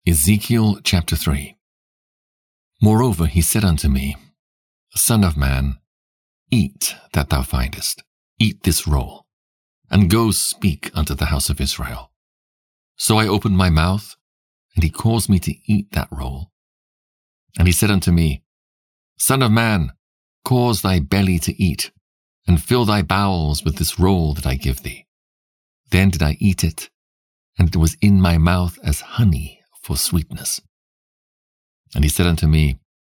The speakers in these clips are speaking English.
Ezekiel chapter 3. Moreover he said unto me, Son of man, eat that thou findest, eat this roll, and go speak unto the house of Israel. So I opened my mouth, and he caused me to eat that roll. And he said unto me, Son of man, cause thy belly to eat, and fill thy bowels with this roll that I give thee. Then did I eat it, and it was in my mouth as honey for sweetness. And he said unto me,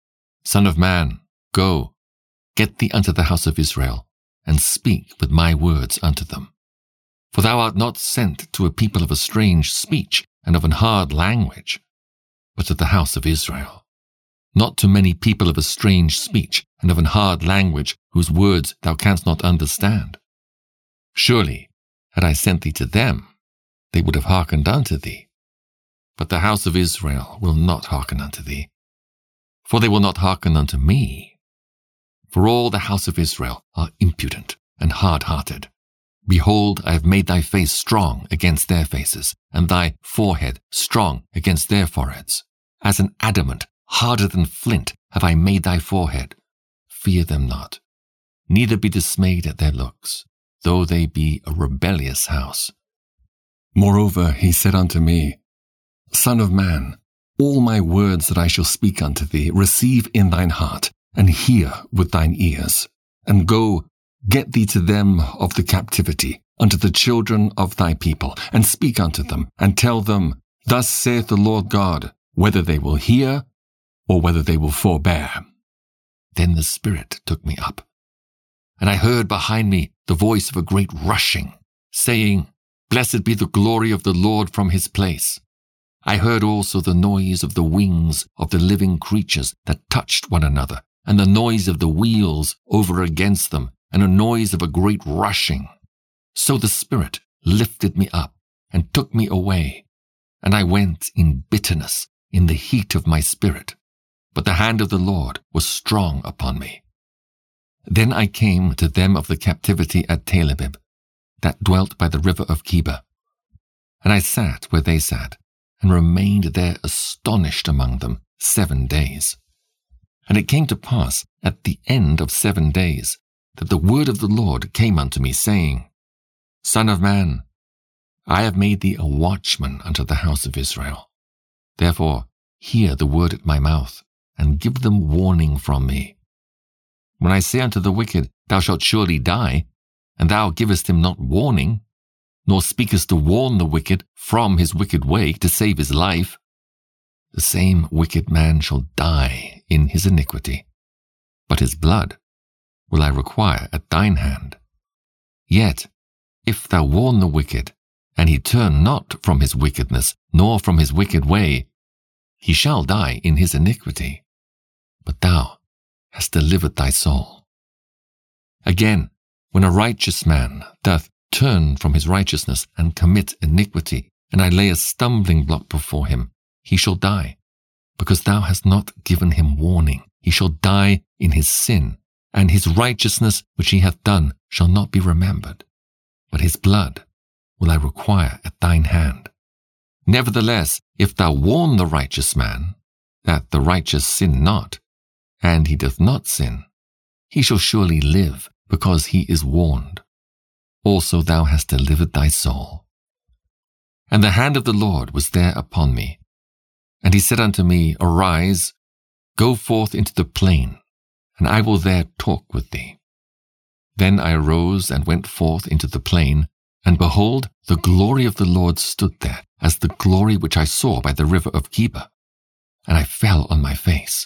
Son of man, go, get thee unto the house of Israel, and speak with my words unto them. For thou art not sent to a people of a strange speech and of an hard language, but to the house of Israel, not to many people of a strange speech and of an hard language whose words thou canst not understand. Surely, had I sent thee to them, they would have hearkened unto thee. But the house of Israel will not hearken unto thee, for they will not hearken unto me. For all the house of Israel are impudent and hard-hearted. Behold, I have made thy face strong against their faces, and thy forehead strong against their foreheads. As an adamant, harder than flint, have I made thy forehead. Fear them not, neither be dismayed at their looks, though they be a rebellious house. Moreover he said unto me, Son of man, all my words that I shall speak unto thee receive in thine heart, and hear with thine ears. And go, get thee to them of the captivity, unto the children of thy people, and speak unto them, and tell them, Thus saith the Lord God, whether they will hear, or whether they will forbear. Then the Spirit took me up, and I heard behind me the voice of a great rushing, saying, Blessed be the glory of the Lord from his place. I heard also the noise of the wings of the living creatures that touched one another, and the noise of the wheels over against them, and a noise of a great rushing. So the Spirit lifted me up, and took me away, and I went in bitterness in the heat of my spirit. But the hand of the Lord was strong upon me. Then I came to them of the captivity at Tel-Abib, that dwelt by the river of Chebar. And I sat where they sat, and remained there astonished among them 7 days. And it came to pass at the end of 7 days that the word of the Lord came unto me, saying, Son of man, I have made thee a watchman unto the house of Israel. Therefore hear the word at my mouth, and give them warning from me. When I say unto the wicked, Thou shalt surely die, and thou givest him not warning, nor speakest to warn the wicked from his wicked way to save his life, the same wicked man shall die in his iniquity, but his blood will I require at thine hand. Yet, if thou warn the wicked, and he turn not from his wickedness, nor from his wicked way, he shall die in his iniquity, but thou hast delivered thy soul. Again, when a righteous man doth turn from his righteousness and commit iniquity, and I lay a stumbling block before him, he shall die, because thou hast not given him warning. He shall die in his sin, and his righteousness which he hath done shall not be remembered. But his blood will I require at thine hand. Nevertheless, if thou warn the righteous man, that the righteous sin not, and he doth not sin, he shall surely live, because he is warned. Also thou hast delivered thy soul. And the hand of the Lord was there upon me. And he said unto me, Arise, go forth into the plain, and I will there talk with thee. Then I arose and went forth into the plain, and behold, the glory of the Lord stood there, as the glory which I saw by the river of Chebar. And I fell on my face.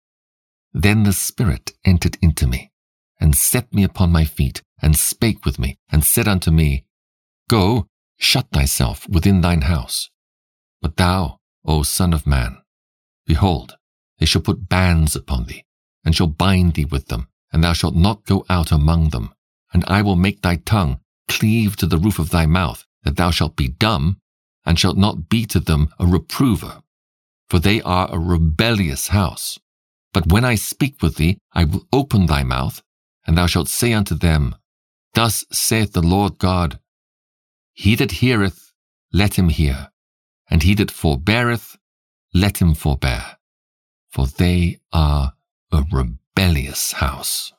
Then the Spirit entered into me, and set me upon my feet, and spake with me, and said unto me, Go, shut thyself within thine house. But thou, O Son of man, behold, they shall put bands upon thee, and shall bind thee with them, and thou shalt not go out among them. And I will make thy tongue cleave to the roof of thy mouth, that thou shalt be dumb, and shalt not be to them a reprover. For they are a rebellious house. But when I speak with thee, I will open thy mouth, and thou shalt say unto them, Thus saith the Lord God, He that heareth, let him hear, and he that forbeareth, let him forbear, for they are a rebellious house.